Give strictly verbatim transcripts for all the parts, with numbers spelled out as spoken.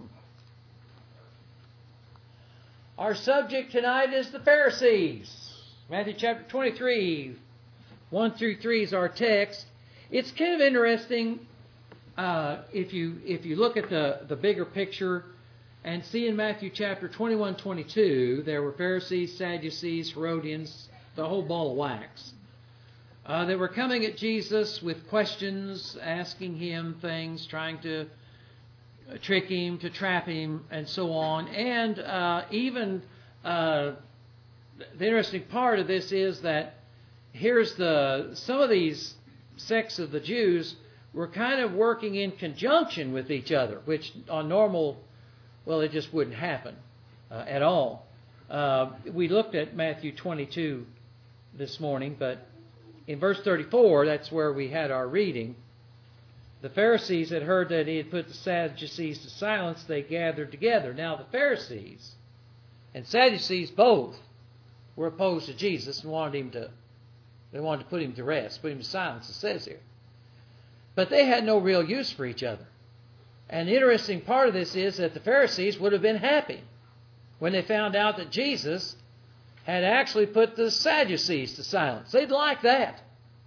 Our subject tonight is the Pharisees. Matthew chapter twenty-three, one through three is our text. It's kind of interesting uh, if you if you look at the, the bigger picture and see in Matthew chapter twenty-one, twenty-two, there were Pharisees, Sadducees, Herodians, the whole ball of wax. Uh, they were coming at Jesus with questions, asking him things, trying to trick him, to trap him, and so on. And uh, even uh, the interesting part of this is that here's the some of these sects of the Jews were kind of working in conjunction with each other, which on normal, well, it just wouldn't happen uh, at all. Uh, we looked at Matthew twenty-two this morning, but in verse thirty-four, that's where we had our reading. The Pharisees had heard that he had put the Sadducees to silence. They gathered together. Now the Pharisees and Sadducees both were opposed to Jesus and wanted him to, they wanted to put him to rest, put him to silence, it says here. But they had no real use for each other. And the interesting part of this is that the Pharisees would have been happy when they found out that Jesus had actually put the Sadducees to silence. They'd like that.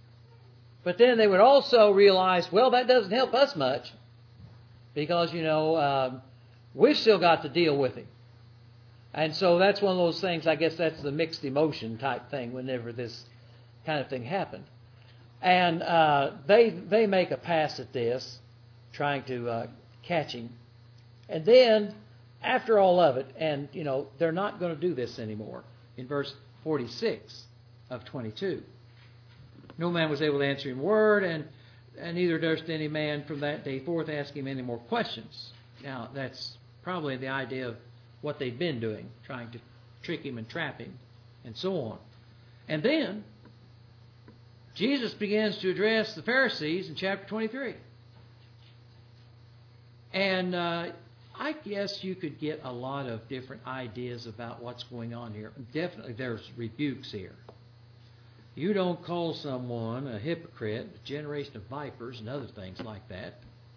But then they would also realize, well, that doesn't help us much because, you know, um, we've still got to deal with him. And so that's one of those things, I guess that's the mixed emotion type thing whenever this kind of thing happened. And uh, they they make a pass at this, trying to uh, catch him. And then, after all of it, and, you know, they're not going to do this anymore. In verse forty-six of twenty-two. No man was able to answer him a word, and, and neither durst any man from that day forth ask him any more questions. Now, that's probably the idea of what they'd been doing, trying to trick him and trap him, and so on. And then, Jesus begins to address the Pharisees in chapter twenty-three. And uh, I guess you could get a lot of different ideas about what's going on here. Definitely there's rebukes here. You don't call someone a hypocrite, a generation of vipers, and other things like that.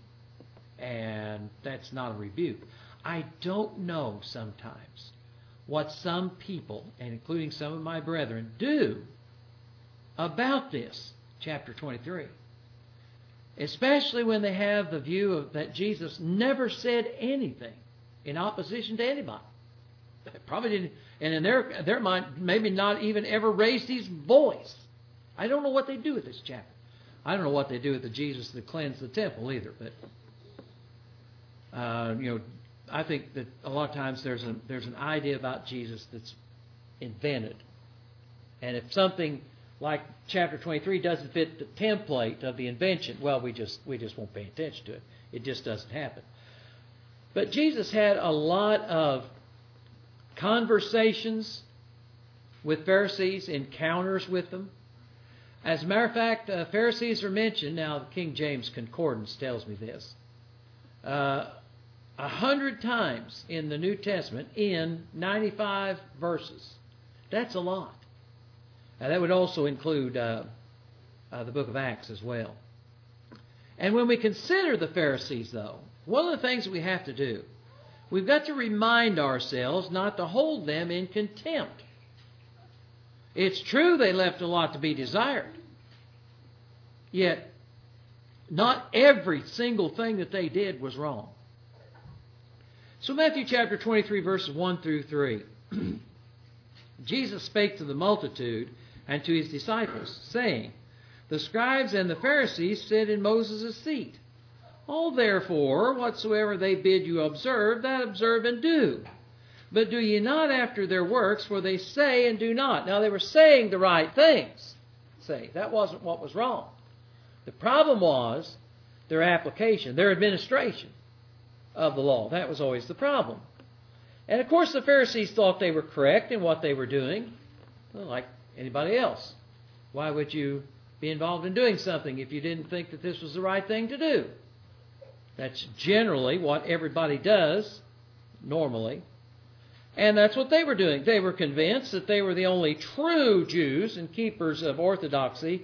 And that's not a rebuke. I don't know sometimes what some people, and including some of my brethren, do about this, chapter twenty-three. Especially when they have the view of that Jesus never said anything in opposition to anybody. Probably didn't, and in their their mind, maybe not even ever raised his voice. I don't know what they do with this chapter. I don't know what they do with the Jesus that cleansed the temple either. But uh, you know, I think that a lot of times there's a there's an idea about Jesus that's invented, and if something like chapter twenty-three doesn't fit the template of the invention, well, we just we just won't pay attention to it. It just doesn't happen. But Jesus had a lot of conversations with Pharisees, encounters with them. As a matter of fact, uh, Pharisees are mentioned. Now, the King James Concordance tells me this. Uh, a hundred times in the New Testament in ninety-five verses. That's a lot. Now, that would also include uh, uh, the book of Acts as well. And when we consider the Pharisees, though, one of the things that we have to do, we've got to remind ourselves not to hold them in contempt. It's true they left a lot to be desired. Yet, not every single thing that they did was wrong. So Matthew chapter twenty-three, verses one through three. Jesus spake to the multitude and to his disciples, saying, The scribes and the Pharisees sit in Moses' seat. All therefore, whatsoever they bid you observe, that observe and do. But do ye not after their works, for they say and do not. Now, they were saying the right things. Say, that wasn't what was wrong. The problem was their application, their administration of the law. That was always the problem. And, of course, the Pharisees thought they were correct in what they were doing, well, like anybody else. Why would you be involved in doing something if you didn't think that this was the right thing to do? That's generally what everybody does, normally. And that's what they were doing. They were convinced that they were the only true Jews and keepers of orthodoxy.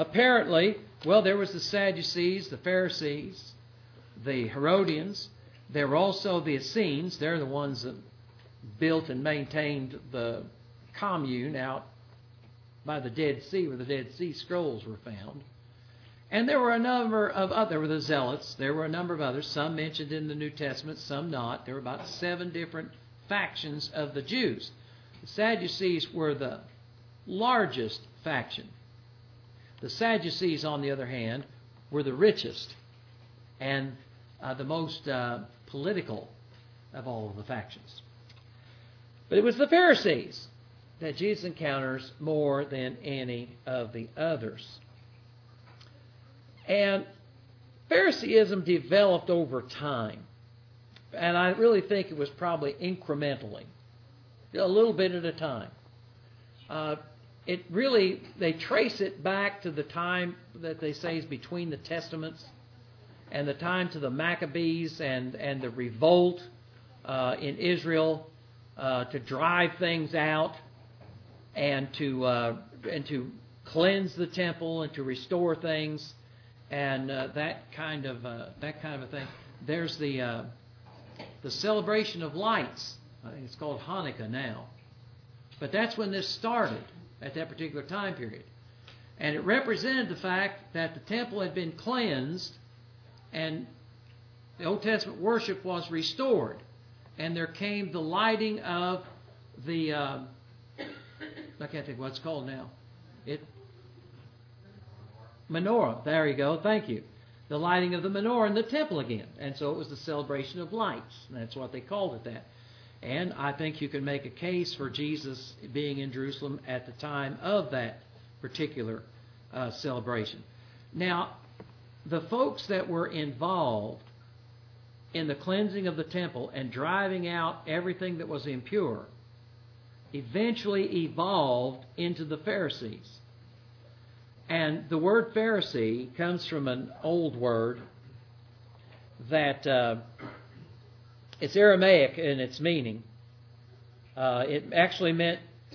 Apparently, well, there was the Sadducees, the Pharisees, the Herodians. There were also the Essenes. They're the ones that built and maintained the commune out by the Dead Sea, where the Dead Sea Scrolls were found. And there were a number of other, there were the Zealots, there were a number of others, some mentioned in the New Testament, some not. There were about seven different factions of the Jews. The Sadducees were the largest faction. The Sadducees, on the other hand, were the richest and uh, the most uh, political of all of the factions. But it was the Pharisees that Jesus encounters more than any of the others. And Phariseeism developed over time. And I really think it was probably incrementally, a little bit at a time. Uh, it really, they trace it back to the time that they say is between the Testaments and the time to the Maccabees and, and the revolt uh, in Israel uh, to drive things out and to uh, and to cleanse the temple and to restore things. And uh, that kind of uh, that kind of a thing. There's the uh, the celebration of lights. I think it's called Hanukkah now, but that's when this started at that particular time period, and it represented the fact that the temple had been cleansed, and the Old Testament worship was restored, and there came the lighting of the uh, I can't think what it's called now. It. Menorah. There you go. Thank you. The lighting of the menorah in the temple again. And so it was the celebration of lights. That's what they called it that. And I think you can make a case for Jesus being in Jerusalem at the time of that particular uh, celebration. Now, the folks that were involved in the cleansing of the temple and driving out everything that was impure eventually evolved into the Pharisees. And the word Pharisee comes from an old word that uh, it's Aramaic in its meaning. Uh, it actually meant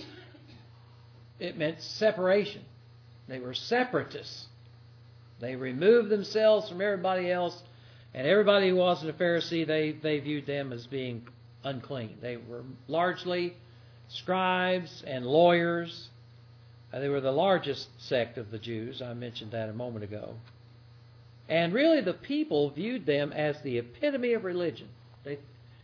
it meant separation. They were separatists. They removed themselves from everybody else, and everybody who wasn't a Pharisee, they, they viewed them as being unclean. They were largely scribes and lawyers. They were the largest sect of the Jews. I mentioned that a moment ago. And really the people viewed them as the epitome of religion. They,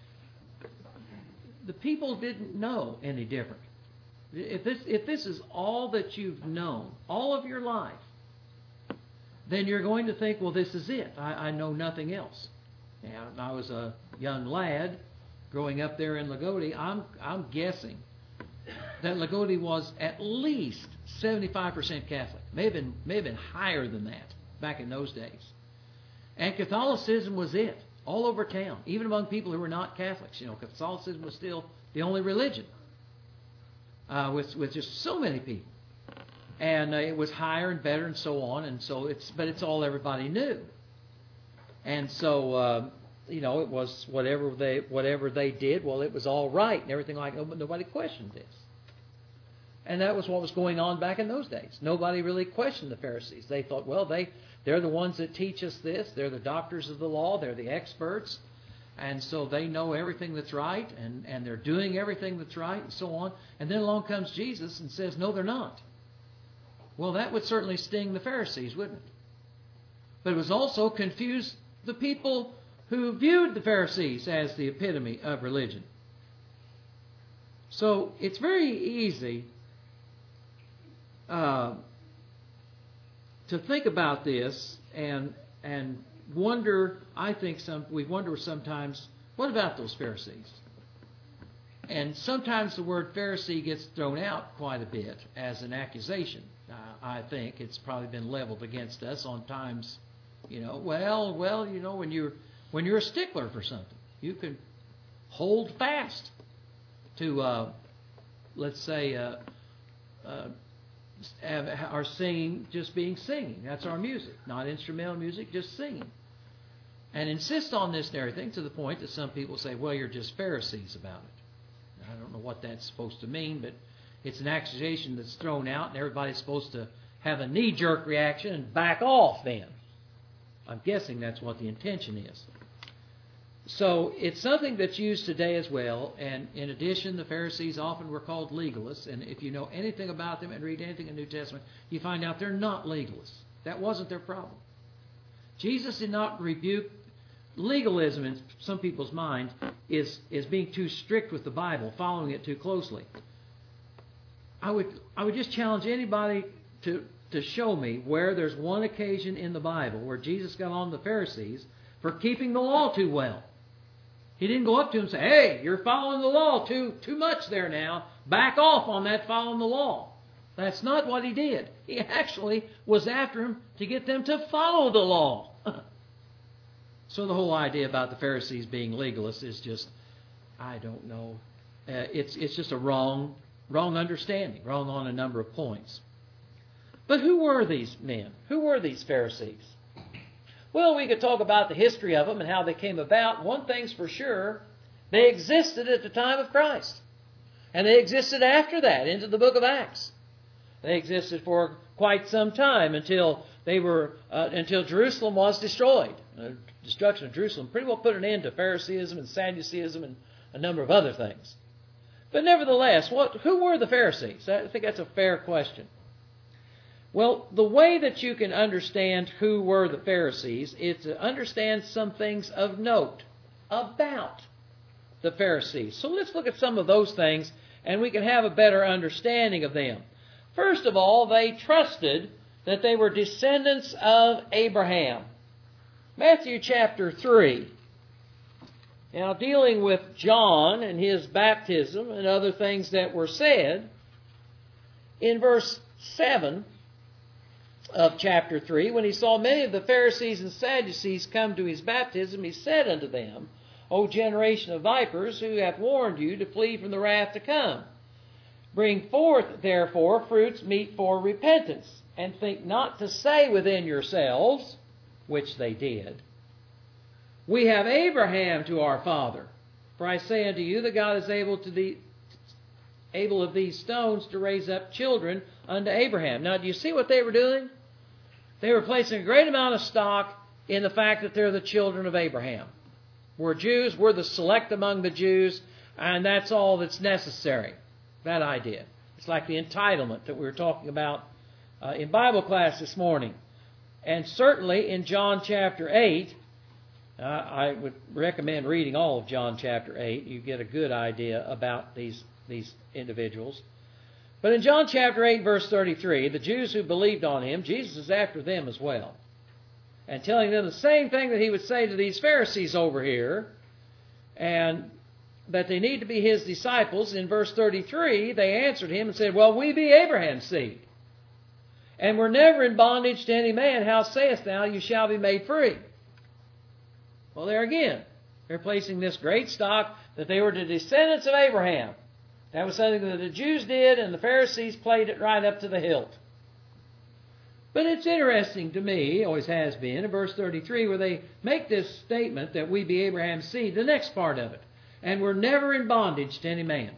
the people didn't know any different. If this, if this is all that you've known, all of your life, then you're going to think, well, this is it. I, I know nothing else. Now, I was a young lad growing up there in Lagodi. I'm, I'm guessing that Lagodi was at least seventy-five percent Catholic. May have been, may have been higher than that back in those days. And Catholicism was it, all over town, even among people who were not Catholics. You know, Catholicism was still the only religion, uh, with with just so many people. And uh, it was higher and better and so on. And so it's, but it's all everybody knew. And so, uh, you know, it was whatever they whatever they did. Well, it was all right and everything like that. Nobody questioned this. And that was what was going on back in those days. Nobody really questioned the Pharisees. They thought, well, they, they're the ones that teach us this. They're the doctors of the law. They're the experts. And so they know everything that's right. And, and they're doing everything that's right and so on. And then along comes Jesus and says, no, they're not. Well, that would certainly sting the Pharisees, wouldn't it? But it was also confuse the people who viewed the Pharisees as the epitome of religion. So it's very easy Uh, to think about this and and wonder. I think some we wonder sometimes, what about those Pharisees? And sometimes the word Pharisee gets thrown out quite a bit as an accusation. Uh, I think it's probably been leveled against us on times. You know, well, well, you know, when you're when you're a stickler for something, you can hold fast to, uh, let's say. Uh, uh, Our singing just being singing. That's our music. Not instrumental music, just singing. And insist on this and everything to the point that some people say, well, you're just Pharisees about it. I don't know what that's supposed to mean, but it's an accusation that's thrown out and everybody's supposed to have a knee-jerk reaction and back off then. I'm guessing that's what the intention is. So it's something that's used today as well. And in addition, the Pharisees often were called legalists. And if you know anything about them and read anything in the New Testament, you find out they're not legalists. That wasn't their problem. Jesus did not rebuke legalism in some people's mind is, is being too strict with the Bible, following it too closely. I would I would just challenge anybody to, to show me where there's one occasion in the Bible where Jesus got on the Pharisees for keeping the law too well. He didn't go up to them and say, hey, you're following the law too, too much there now. Back off on that following the law. That's not what he did. He actually was after him to get them to follow the law. So the whole idea about the Pharisees being legalists is just, I don't know. Uh, it's it's just a wrong wrong understanding, wrong on a number of points. But who were these men? Who were these Pharisees? Well, we could talk about the history of them and how they came about. One thing's for sure, they existed at the time of Christ. And they existed after that, into the book of Acts. They existed for quite some time until they were uh, until Jerusalem was destroyed. The destruction of Jerusalem pretty well put an end to Phariseeism and Sadduceeism and a number of other things. But nevertheless, what who were the Pharisees? I think that's a fair question. Well, the way that you can understand who were the Pharisees is to understand some things of note about the Pharisees. So let's look at some of those things, and we can have a better understanding of them. First of all, they trusted that they were descendants of Abraham. Matthew chapter three. Now, dealing with John and his baptism and other things that were said, in verse seven of chapter three, when he saw many of the Pharisees and Sadducees come to his baptism, he said unto them, O generation of vipers, who hath warned you to flee from the wrath to come? Bring forth, therefore, fruits meet for repentance, and think not to say within yourselves, which they did, we have Abraham to our father. For I say unto you that God is able to the able of these stones to raise up children unto Abraham. Now, do you see what they were doing? They were placing a great amount of stock in the fact that they're the children of Abraham. We're Jews, we're the select among the Jews, and that's all that's necessary. That idea. It's like the entitlement that we were talking about uh, in Bible class this morning. And certainly in John chapter eight, uh, I would recommend reading all of John chapter eight. You get a good idea about these, these individuals. But in John chapter eight, verse thirty-three, the Jews who believed on him, Jesus is after them as well. And telling them the same thing that he would say to these Pharisees over here, and that they need to be his disciples. In verse thirty-three, they answered him and said, well, we be Abraham's seed, and we're never in bondage to any man. How sayest thou, you shall be made free? Well, there again, they're placing this great stock that they were the descendants of Abraham. That was something that the Jews did, and the Pharisees played it right up to the hilt. But it's interesting to me, always has been, in verse thirty-three, where they make this statement that we be Abraham's seed, the next part of it, and we're never in bondage to any man.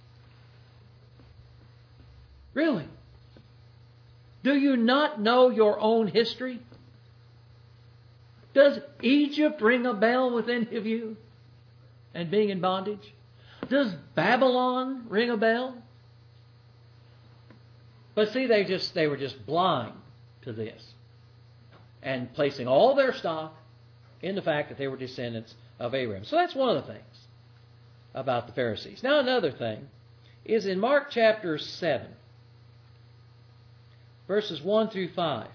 Really? Do you not know your own history? Does Egypt ring a bell with any of you and being in bondage? Does Babylon ring a bell? But see, they just they were just blind to this, and placing all their stock in the fact that they were descendants of Abraham. So that's one of the things about the Pharisees. Now another thing is in Mark chapter seven, verses one through five.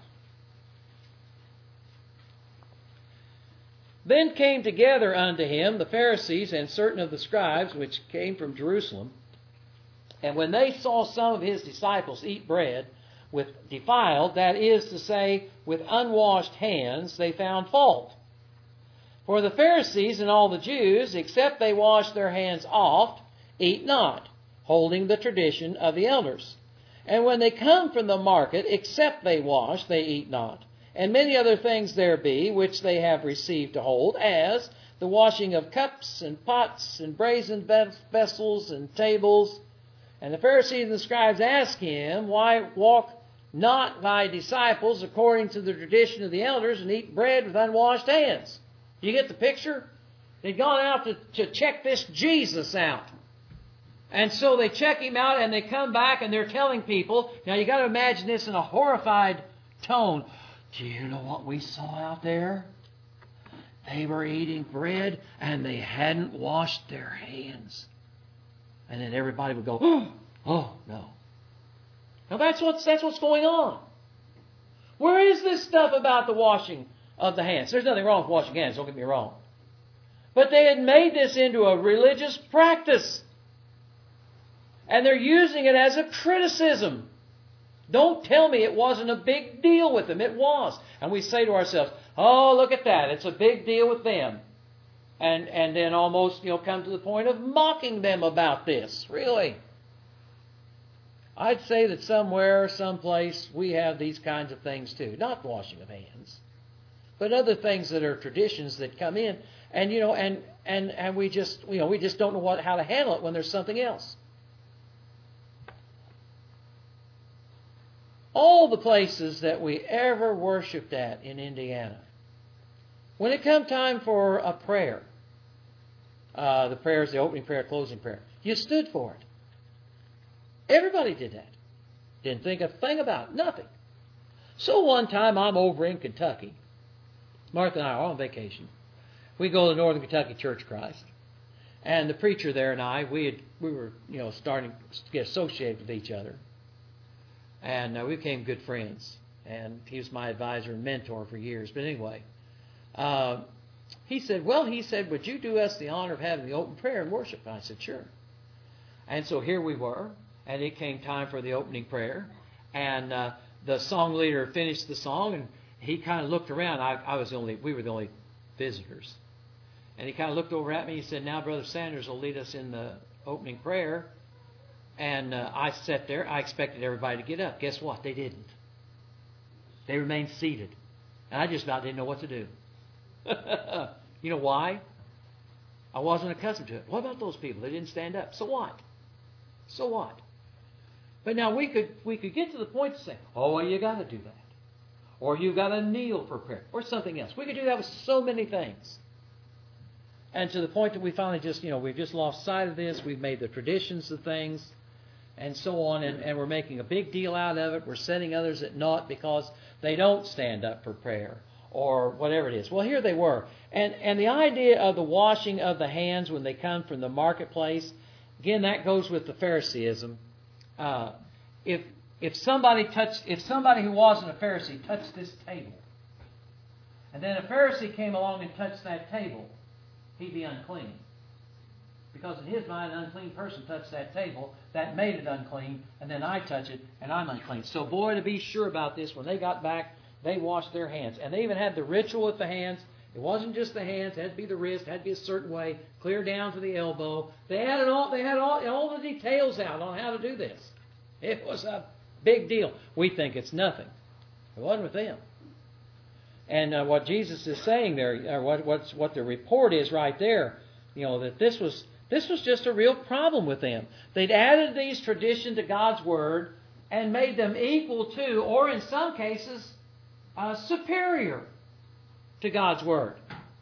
Then came together unto him the Pharisees and certain of the scribes which came from Jerusalem. And when they saw some of his disciples eat bread with defiled, that is to say, with unwashed hands, they found fault. For the Pharisees and all the Jews, except they wash their hands oft, eat not, holding the tradition of the elders. And when they come from the market, except they wash, they eat not. And many other things there be, which they have received to hold, as the washing of cups and pots and brazen vessels and tables. And the Pharisees and the scribes ask him, why walk not thy disciples according to the tradition of the elders and eat bread with unwashed hands? Do you get the picture? They'd gone out to, to check this Jesus out. And so they check him out and they come back and they're telling people, now you got to imagine this in a horrified tone. Do you know what we saw out there? They were eating bread and they hadn't washed their hands. And then everybody would go, oh, oh no. Now that's what's, that's what's going on. Where is this stuff about the washing of the hands? There's nothing wrong with washing hands, don't get me wrong. But they had made this into a religious practice. And they're using it as a criticism. Don't tell me it wasn't a big deal with them. It was. And we say to ourselves, oh, look at that. It's a big deal with them. And and then almost, you know, come to the point of mocking them about this. Really. I'd say that somewhere, someplace, we have these kinds of things too. Not washing of hands. But other things that are traditions that come in. And, you know, and, and, and we just, you know, we just don't know what, how to handle it when there's something else. All the places that we ever worshipped at in Indiana, when it come time for a prayer, uh, the prayer is the opening prayer, closing prayer, you stood for it. Everybody did that. Didn't think a thing about it, nothing. So one time I'm over in Kentucky. Martha and I are on vacation. We go to the Northern Kentucky Church of Christ. And the preacher there and I, we had, we were, you know, starting to get associated with each other. And uh, we became good friends. And he was my advisor and mentor for years. But anyway, uh, he said, well, he said, would you do us the honor of having the open prayer and worship? And I said, sure. And so here we were. And it came time for the opening prayer. And uh, the song leader finished the song. And he kind of looked around. I, I was the only, we were the only visitors. And he kind of looked over at me. He said, now Brother Sanders will lead us in the opening prayer. And uh, I sat there. I expected everybody to get up. Guess what? They didn't. They remained seated. And I just about didn't know what to do. You know why? I wasn't accustomed to it. What about those people? They didn't stand up. So what? So what? But now we could we could get to the point to say, oh, well, you got to do that. Or you got to kneel for prayer. Or something else. We could do that with so many things. And to the point that we finally just, you know, we've just lost sight of this. We've made the traditions of things. And so on, and, and we're making a big deal out of it. We're setting others at naught because they don't stand up for prayer or whatever it is. Well, here they were. And and the idea of the washing of the hands when they come from the marketplace, again, that goes with the Phariseeism. Uh, if if somebody touched, if somebody who wasn't a Pharisee touched this table, and then a Pharisee came along and touched that table, he'd be unclean. Because in his mind, an unclean person touched that table, that made it unclean, and then I touch it, and I'm unclean. So boy, to be sure about this, when they got back, they washed their hands. And they even had the ritual with the hands. It wasn't just the hands, it had to be the wrist, it had to be a certain way, clear down to the elbow. They had it all, they had all, all the details out on how to do this. It was a big deal. We think it's nothing. It wasn't with them. And uh, what Jesus is saying there, or what what's, what the report is right there, you know, that this was... This was just a real problem with them. They'd added these traditions to God's Word and made them equal to, or in some cases, uh, superior to God's Word.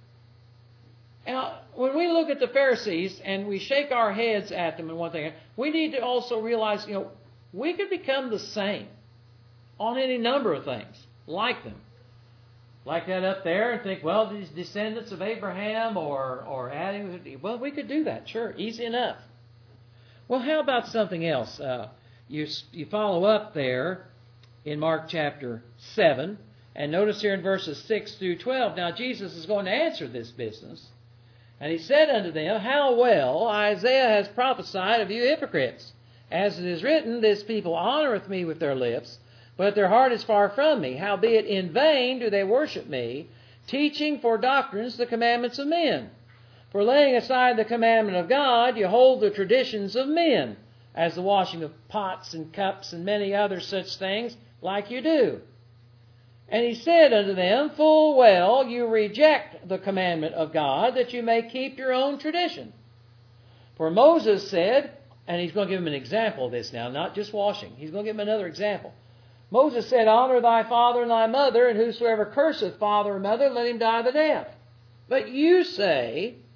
Now, when we look at the Pharisees and we shake our heads at them and one thing, we need to also realize, you know, we could become the same on any number of things, like them. Like that up there and think, well, these descendants of Abraham or, or adding, well, we could do that, sure, easy enough. Well, how about something else? Uh, you, you follow up there in Mark chapter seven, and notice here in verses six through twelve, now Jesus is going to answer this business. And he said unto them, how well Isaiah has prophesied of you hypocrites. As it is written, this people honoreth me with their lips, but their heart is far from me. Howbeit in vain do they worship me, teaching for doctrines the commandments of men. For laying aside the commandment of God, you hold the traditions of men, as the washing of pots and cups and many other such things, like you do. And he said unto them, full well you reject the commandment of God, that you may keep your own tradition. For Moses said, and he's going to give him an example of this now, not just washing. He's going to give him another example. Moses said, honor thy father and thy mother, and whosoever curseth father or mother, let him die the death. But you say,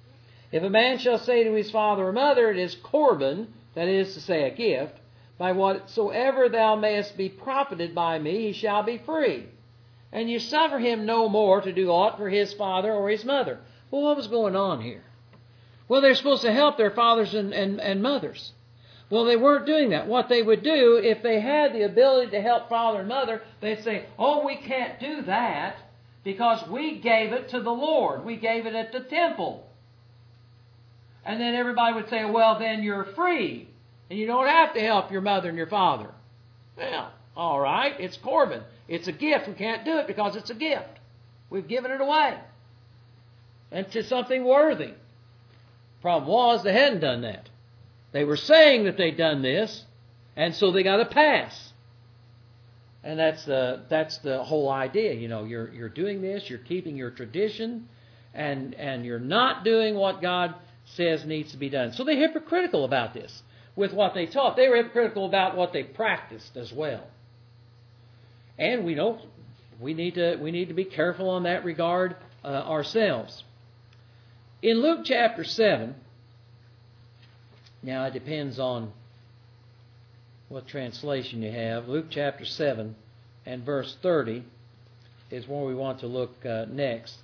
If a man shall say to his father or mother, it is Corban, that is to say, a gift, by whatsoever thou mayest be profited by me, he shall be free. And you suffer him no more to do aught for his father or his mother. Well, what was going on here? Well, they're supposed to help their fathers and, and, and mothers. Well, they weren't doing that. What they would do, if they had the ability to help father and mother, they'd say, oh, we can't do that because we gave it to the Lord. We gave it at the temple. And then everybody would say, well, then you're free. And you don't have to help your mother and your father. Well, all right, it's Corban. It's a gift. We can't do it because it's a gift. We've given it away. And to something worthy. Problem was, they hadn't done that. They were saying that they'd done this, and so they got a pass. And that's the that's the whole idea. You know, you're you're doing this, you're keeping your tradition, and and you're not doing what God says needs to be done. So they're hypocritical about this with what they taught. They were hypocritical about what they practiced as well. And we know we need to we need to be careful on that regard uh, ourselves. In Luke chapter seven, now it depends on what translation you have. Luke chapter seven and verse thirty is where we want to look uh, next.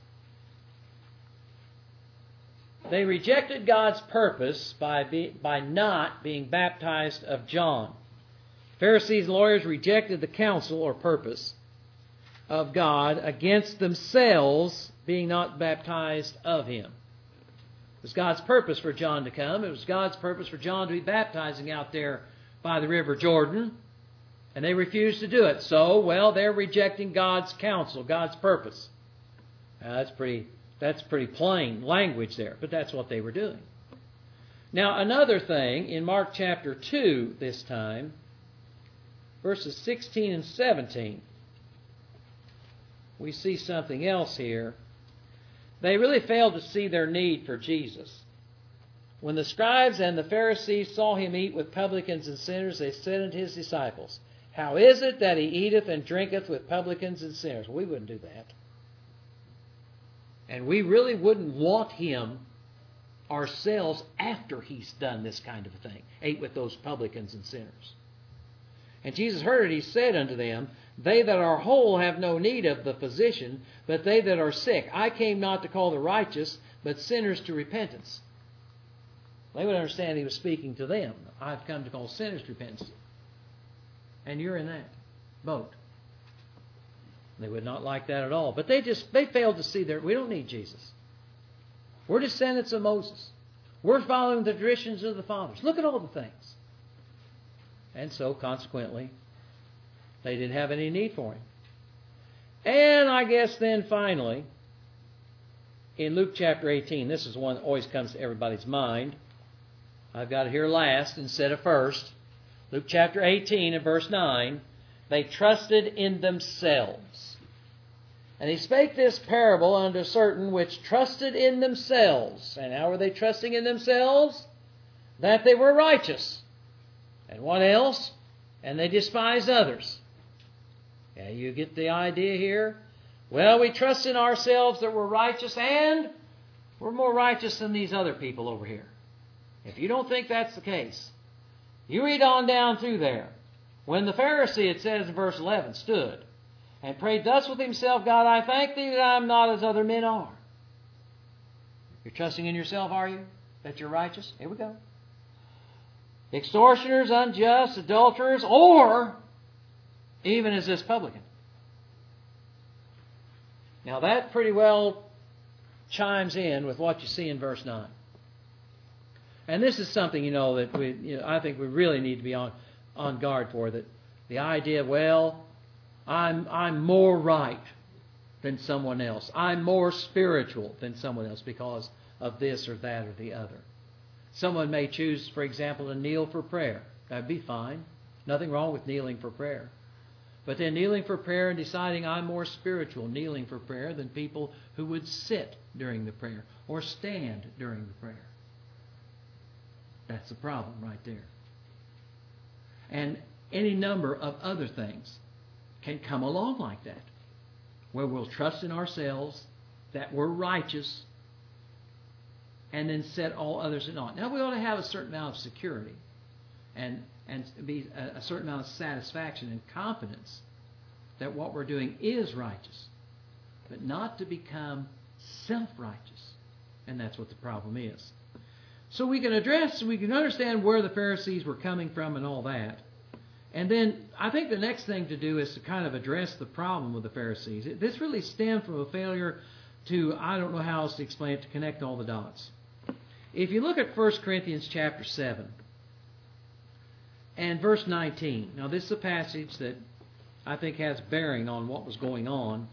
They rejected God's purpose by be, by not being baptized of John. Pharisees and lawyers rejected the counsel or purpose of God against themselves being not baptized of Him. It was God's purpose for John to come. It was God's purpose for John to be baptizing out there by the River Jordan. And they refused to do it. So, well, they're rejecting God's counsel, God's purpose. Now, that's pretty, that's pretty plain language there, but that's what they were doing. Now, another thing, in Mark chapter two this time, verses sixteen and seventeen, we see something else here. They really failed to see their need for Jesus. When the scribes and the Pharisees saw him eat with publicans and sinners, they said unto his disciples, how is it that he eateth and drinketh with publicans and sinners? We wouldn't do that. And we really wouldn't want him ourselves after he's done this kind of a thing, ate with those publicans and sinners. And Jesus heard it, he said unto them, they that are whole have no need of the physician, but they that are sick. I came not to call the righteous, but sinners to repentance. They would understand he was speaking to them. I've come to call sinners to repentance. And you're in that boat. They would not like that at all. But they just they failed to see that we don't need Jesus. We're descendants of Moses. We're following the traditions of the fathers. Look at all the things. And so, consequently, they didn't have any need for him. And I guess then finally, in Luke chapter eighteen, this is one that always comes to everybody's mind. I've got it here last instead of first. Luke chapter eighteen and verse nine, they trusted in themselves. And he spake this parable unto certain which trusted in themselves. And how were they trusting in themselves? That they were righteous. And what else? And they despised others. Yeah, you get the idea here? Well, we trust in ourselves that we're righteous, and we're more righteous than these other people over here. If you don't think that's the case, you read on down through there. When the Pharisee, it says in verse eleven, stood and prayed thus with himself, God, I thank thee that I am not as other men are. You're trusting in yourself, are you? That you're righteous? Here we go. Extortioners, unjust, adulterers, or even as this publican. Now that pretty well chimes in with what you see in verse nine. And this is something, you know, that we, you know, I think we really need to be on, on guard for. That the idea, well, I'm I'm more right than someone else. I'm more spiritual than someone else because of this or that or the other. Someone may choose, for example, to kneel for prayer. That'd be fine. Nothing wrong with kneeling for prayer. But then kneeling for prayer and deciding I'm more spiritual kneeling for prayer than people who would sit during the prayer or stand during the prayer. That's the problem right there. And any number of other things can come along like that, where we'll trust in ourselves that we're righteous and then set all others at naught. Now, we ought to have a certain amount of security and, and be a, a certain amount of satisfaction and confidence that what we're doing is righteous, but not to become self-righteous. And that's what the problem is. So we can address, we can understand where the Pharisees were coming from and all that. And then I think the next thing to do is to kind of address the problem with the Pharisees. This really stemmed from a failure to, I don't know how else to explain it, to connect all the dots. If you look at First Corinthians chapter seven and verse nineteen. Now this is a passage that I think has bearing on what was going on.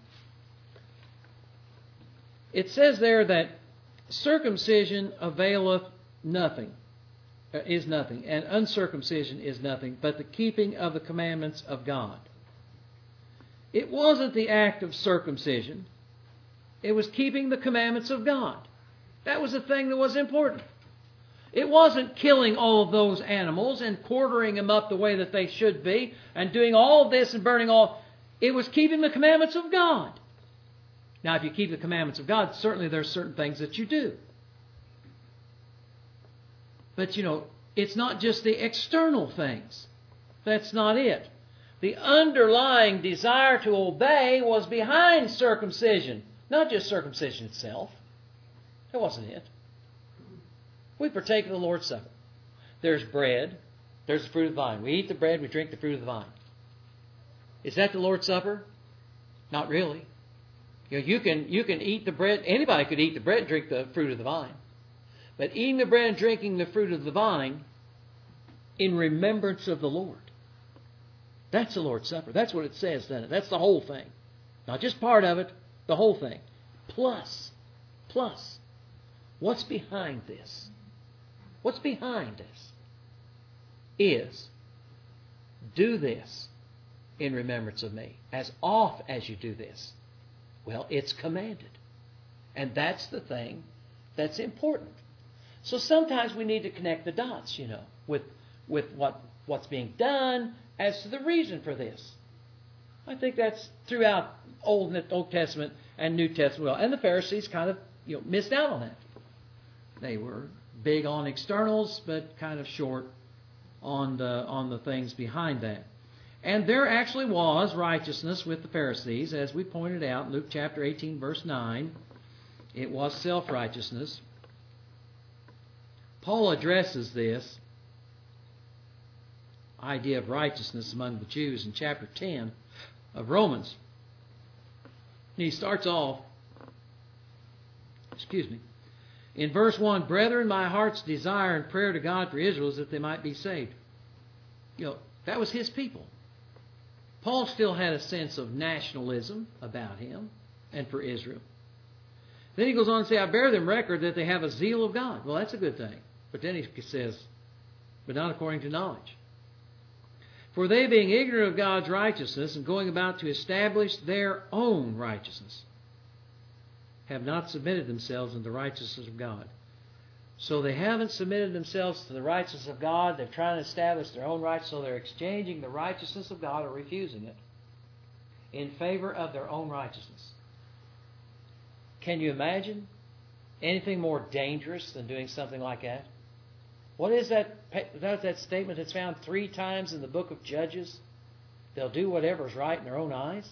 It says there that circumcision availeth nothing, uh, is nothing, and uncircumcision is nothing, but the keeping of the commandments of God. It wasn't the act of circumcision. It was keeping the commandments of God. That was the thing that was important. It wasn't killing all of those animals and quartering them up the way that they should be and doing all of this and burning all. It was keeping the commandments of God. Now, if you keep the commandments of God, certainly there are certain things that you do. But, you know, it's not just the external things. That's not it. The underlying desire to obey was behind circumcision, not just circumcision itself. That wasn't it. We partake of the Lord's Supper. There's bread. There's the fruit of the vine. We eat the bread. We drink the fruit of the vine. Is that the Lord's Supper? Not really. You know, you can you can eat the bread. Anybody could eat the bread and drink the fruit of the vine. But eating the bread and drinking the fruit of the vine in remembrance of the Lord. That's the Lord's Supper. That's what it says, doesn't it? That's the whole thing. Not just part of it, the whole thing. Plus, plus, what's behind this? What's behind this is do this in remembrance of me. As oft as you do this. Well, it's commanded. And that's the thing that's important. So sometimes we need to connect the dots, you know, with with what what's being done as to the reason for this. I think that's throughout Old Old Testament and New Testament. Well, and the Pharisees kind of, you know, missed out on that. They were big on externals, but kind of short on the on the things behind that. And there actually was righteousness with the Pharisees, as we pointed out in Luke chapter eighteen, verse nine. It was self-righteousness. Paul addresses this idea of righteousness among the Jews in chapter ten of Romans. He starts off, excuse me, in verse one, Brethren, my heart's desire and prayer to God for Israel is that they might be saved. You know, that was his people. Paul still had a sense of nationalism about him and for Israel. Then he goes on to say, I bear them record that they have a zeal of God. Well, that's a good thing. But then he says, but not according to knowledge. For they, being ignorant of God's righteousness and going about to establish their own righteousness, have not submitted themselves unto the righteousness of God. So they haven't submitted themselves to the righteousness of God. They're trying to establish their own righteousness. So they're exchanging the righteousness of God or refusing it in favor of their own righteousness. Can you imagine anything more dangerous than doing something like that? What is that? That's that statement that's found three times in the book of Judges. They'll do whatever is right in their own eyes.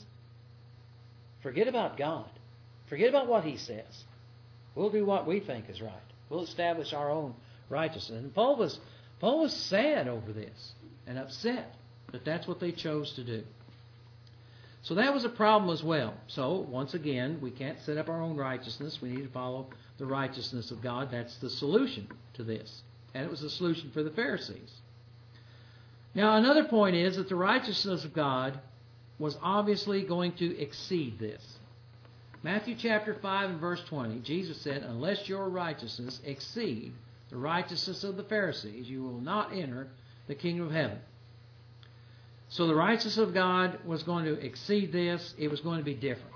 Forget about God. Forget about what He says. We'll do what we think is right. We'll establish our own righteousness. And Paul was, Paul was sad over this and upset that that's what they chose to do. So that was a problem as well. So, once again, we can't set up our own righteousness. We need to follow the righteousness of God. That's the solution to this. And it was the solution for the Pharisees. Now, another point is that the righteousness of God was obviously going to exceed this. Matthew chapter five and verse twenty, Jesus said, unless your righteousness exceed the righteousness of the Pharisees, you will not enter the kingdom of heaven. So the righteousness of God was going to exceed this. It was going to be different.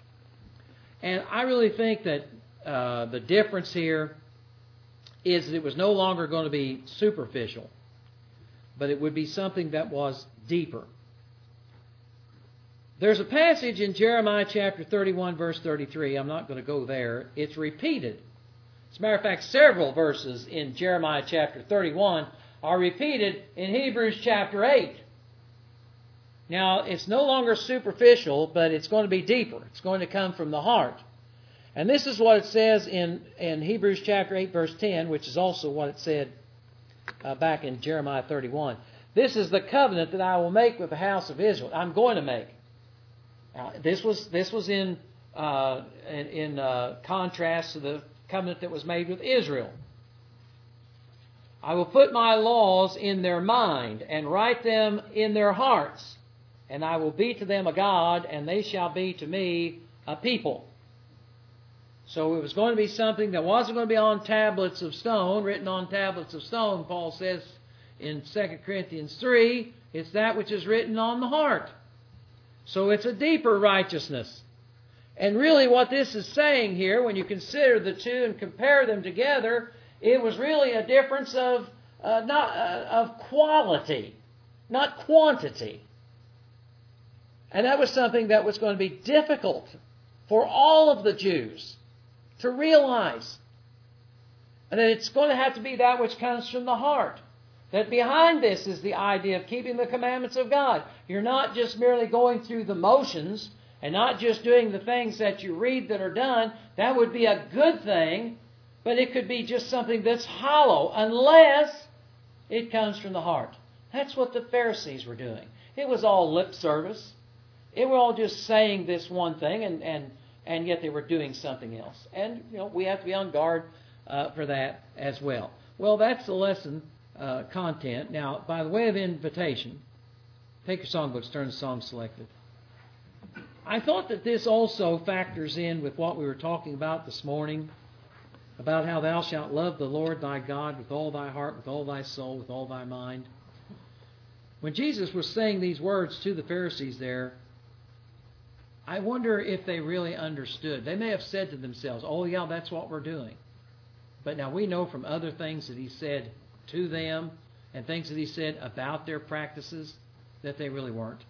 And I really think that uh, the difference here is that it was no longer going to be superficial, but it would be something that was deeper. There's a passage in Jeremiah chapter thirty-one, verse thirty-three. I'm not going to go there. It's repeated As a matter of fact, several verses in Jeremiah chapter thirty-one are repeated in Hebrews chapter eight. Now, it's no longer superficial, but it's going to be deeper. It's going to come from the heart. And this is what it says in, in Hebrews chapter eight, verse ten, which is also what it said uh, back in Jeremiah thirty-one. This is the covenant that I will make with the house of Israel. I'm going to make. Now, this was this was in uh, in, in uh, contrast to the covenant that was made with Israel. I will put my laws in their mind and write them in their hearts, and I will be to them a God, and they shall be to me a people. So it was going to be something that wasn't going to be on tablets of stone, written on tablets of stone, Paul says in Second Corinthians three. It's that which is written on the heart. So it's a deeper righteousness. And really what this is saying here, when you consider the two and compare them together, it was really a difference of uh, not uh, of quality, not quantity. And that was something that was going to be difficult for all of the Jews to realize. And that it's going to have to be that which comes from the heart. That behind this is the idea of keeping the commandments of God. You're not just merely going through the motions and not just doing the things that you read that are done. That would be a good thing, but it could be just something that's hollow unless it comes from the heart. That's what the Pharisees were doing. It was all lip service. It was all just saying this one thing, and, and, and yet they were doing something else. And you know we have to be on guard uh, for that as well. Well, that's the lesson uh, content. Now, by the way of invitation, take your songbooks, turn to Song Selected. I thought that this also factors in with what we were talking about this morning, about how thou shalt love the Lord thy God with all thy heart, with all thy soul, with all thy mind. When Jesus was saying these words to the Pharisees there, I wonder if they really understood. They may have said to themselves, oh yeah, that's what we're doing. But now we know from other things that he said to them and things that he said about their practices that they really weren't.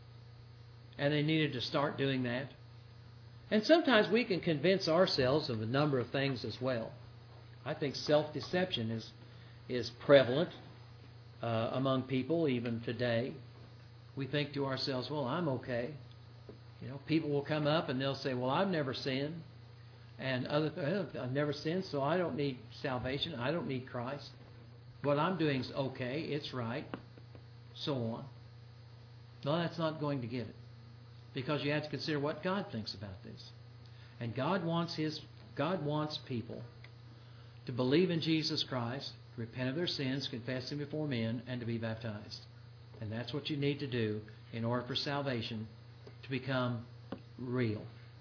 And they needed to start doing that. And sometimes we can convince ourselves of a number of things as well. I think self-deception is, is prevalent uh, among people even today. We think to ourselves, well, I'm okay. You know, people will come up and they'll say, well, I've never sinned. And other th- I've never sinned, so I don't need salvation. I don't need Christ. What I'm doing is okay. It's right. So on. No, that's not going to get it. Because you have to consider what God thinks about this. And God wants his God wants people to believe in Jesus Christ, repent of their sins, confess Him before men, and to be baptized. And that's what you need to do in order for salvation to become real.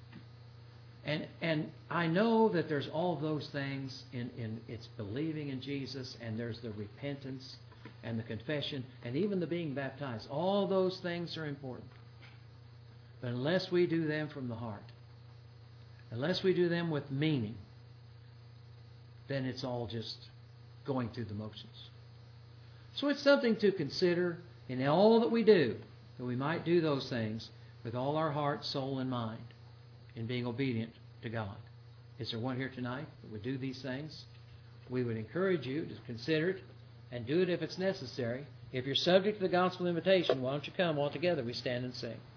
And and I know that there's all of those things in, in it's believing in Jesus, and there's the repentance and the confession and even the being baptized. All those things are important. But unless we do them from the heart, unless we do them with meaning, then it's all just going through the motions. So it's something to consider in all that we do, that we might do those things with all our heart, soul, and mind in being obedient to God. Is there one here tonight that would do these things? We would encourage you to consider it and do it if it's necessary. If you're subject to the gospel invitation, why don't you come all together? We stand and sing.